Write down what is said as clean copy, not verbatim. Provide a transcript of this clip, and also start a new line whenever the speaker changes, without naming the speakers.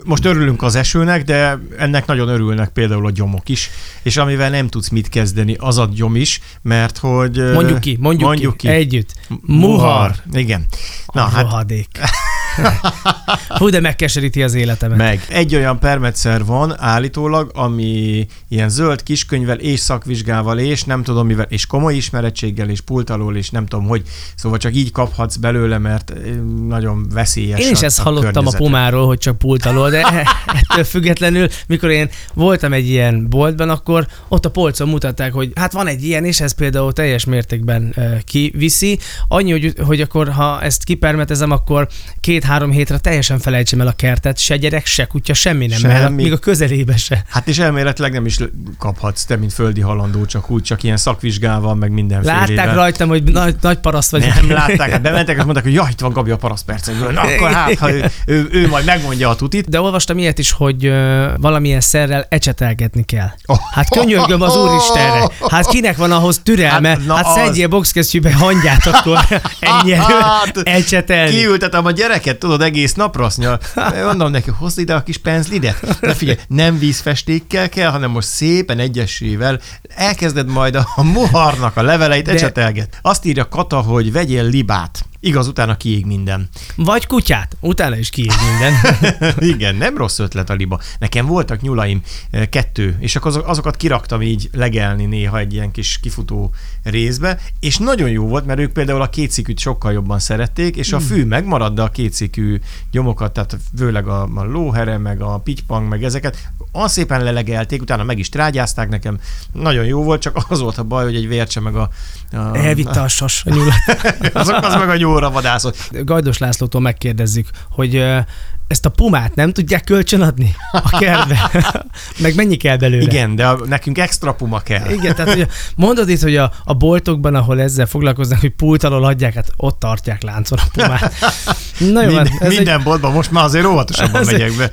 Most örülünk az esőnek, de ennek nagyon örülnek például a gyomok is, és amivel nem tudsz mit kezdeni, az a gyom is, mert hogy...
Mondjuk ki. Együtt. Muhar.
Igen.
Na, rohadék. Hú, de megkeseríti az életemet.
Meg. Egy olyan permetszer van állítólag, ami ilyen zöld kiskönyvvel és szakvizsgával és nem tudom mivel, és komoly ismerettséggel és pult alól, és nem tudom hogy, szóval csak így kaphatsz belőle, mert nagyon veszélyes.
Én is ezt hallottam a Pumáról, hogy csak pult alól, de ettől függetlenül, mikor én voltam egy ilyen boltban, akkor ott a polcon mutatták, hogy hát van egy ilyen, és ez például teljes mértékben kiviszi. Annyi, hogy akkor ha ezt kipermetezem, akkor 2-3 hétre teljesen felejtsem el a kertet, se gyerek, se kutya, semmi nem mehet, még a közelébe se.
Hát és elméletileg nem is kaphatsz te, mint földi halandó, csak ilyen szakvizsgával, meg mindenfélével.
Látták rajtam, hogy nagy paraszt vagy.
Nem látták, hát bementek, és mondták, hogy jaj, itt van Gabi a parasztpercekből. Na akkor hát, ha ő majd megmondja a tutit.
De olvastam ilyet is, hogy valamilyen szerrel ecsetelgetni kell. Hát könyörgöm az Úristenre. Hát kinek van ahhoz türelme? Hát szedjél boxkesztyűbe hangyát, akkor ennyi ecsetelni.
Kiültetem a gyereket, tudod, egész napra azt mondom neki, hozd ide a kis penzlidet. De figyelj, nem vízfestékkel kell, hanem most szépen egyesével elkezded majd a muharnak a leveleit ecsetelget. Azt írja Kata, hogy vegyél libát. Igaz, utána kiég minden.
Vagy kutyát, utána is kiég minden.
Igen, nem rossz ötlet a liba. Nekem voltak nyulaim 2, és akkor azokat kiraktam így legelni néha egy ilyen kis kifutó részbe, és nagyon jó volt, mert ők például a kétszikűt sokkal jobban szerették, és a fű megmaradt, de a kétszikű gyomokat, tehát főleg a lóhere, meg a pitypang, meg ezeket, az szépen lelegelték, utána meg is trágyázták nekem. Nagyon jó volt, csak az volt a baj, hogy egy vércse meg
elvitte a sas a nyulat.
az meg a nyúlra vadászott.
Gajdos Lászlótól megkérdezzük, hogy ezt a pumát nem tudják kölcsönadni a kertbe? Meg mennyi kell belőle?
Igen, de nekünk extra puma kell.
Igen, tehát hogy mondod itt, hogy a boltokban, ahol ezzel foglalkoznak, hogy pult alól adják, hát ott tartják láncon a pumát.
Minden boltban most már azért óvatosabban megyek be.